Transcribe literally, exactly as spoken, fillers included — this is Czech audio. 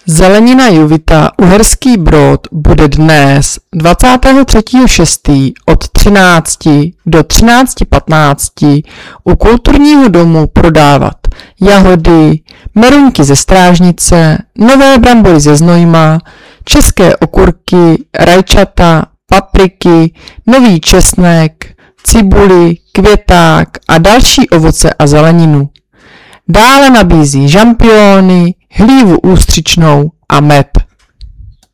Zelenina Juvita Uherský Brod bude dnes dvacátého třetího šestého od třinácti do třinácti patnácti u kulturního domu prodávat jahody, meruňky ze Strážnice, nové brambory ze Znojma, české okurky, rajčata, papriky, nový česnek, cibuli, květák a další ovoce a zeleninu. Dále nabízí žampiony, hlívu ústřičnou a med.